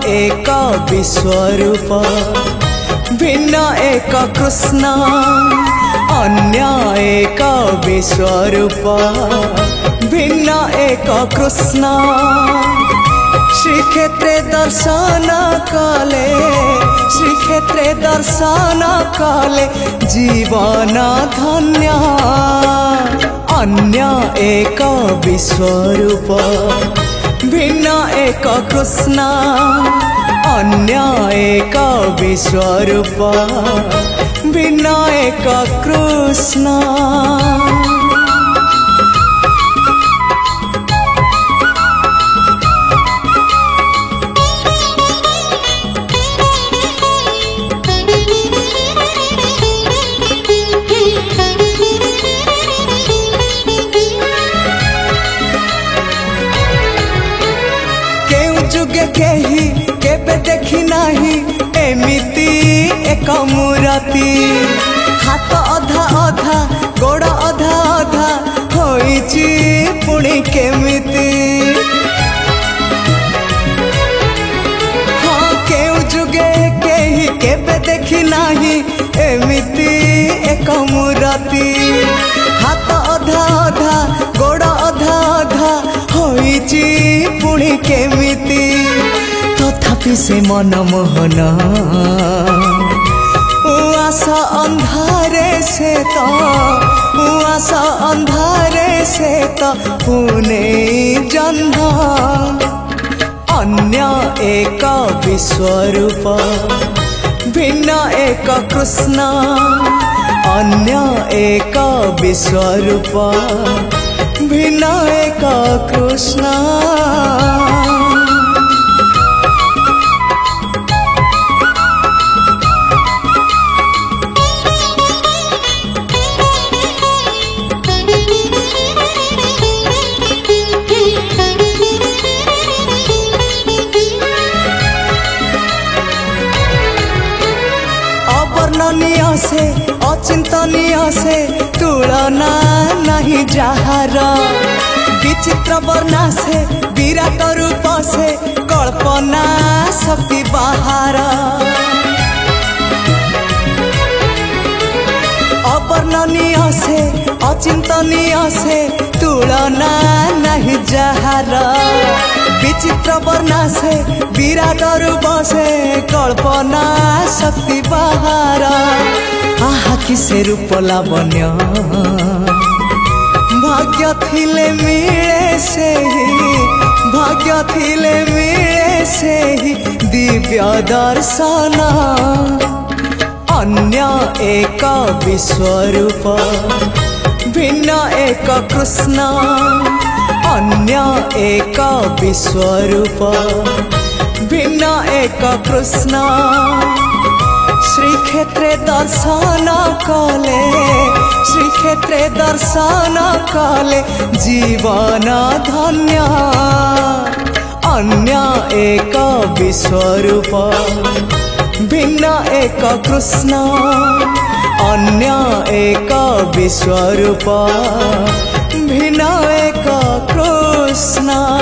एक विश्वरूप भिन्न एक कृष्ण अन्य एक विश्वरूप भिन्न एक कृष्ण श्रीक्षेत्रे दर्शन कले श्रीक्षेत्रे दर्शन कले जीवन धन्य अन्य एक विश्वरूप भिन्न एक कृष्ण अन्य एक विश्वरूप भिन्न एक कृष्ण। केही केबे देखी नाही एमिति एक मूर्ति हाथ अधा अधा गोड़ अधा अधा होइची पुणी केमिति हाँ केउ जुगे केही केबे देखी नाही एमिति एक मूर्ति हाथ अधा अधा गोड़ अधा अधा होइची पुणी केमिति तथापि से मनमोहन उआसा अंधारे से तो उआसा अंधारे से तो पुणे जन्म अन्य एक विश्वरूप भिन्न एक कृष्ण अन्य एक विश्वरूप भिन्न एक कृष्ण। अवर्णनीय से अचिंतनीय से तुलना नहीं जहार विचित्र वर्णा से विराट रूप से कल्पना शक्ति बाहर अवर्णनीय से अचिंतनीय से तुलना नहीं जहार विचित्र वर्णा से विराट रूप से कल्पना शक्ति बाहर आहा किसे रूप लावण्य भाग्य थिले मिले से ही भाग्य थिले मिले से ही दिव्य दर्शन अन्य एक विश्वरूप भिन्न एक कृष्ण अन्य एक विश्वरूप भिन्न एक कृष्ण श्रीक्षेत्रे दर्शन कले श्रीक्षेत्रे दर्शन कले जीवन धन्य अन्य एक विश्वरूप भिन्न एक कृष्ण अन्य एक विश्वरूप भिन्न एक कृष्ण।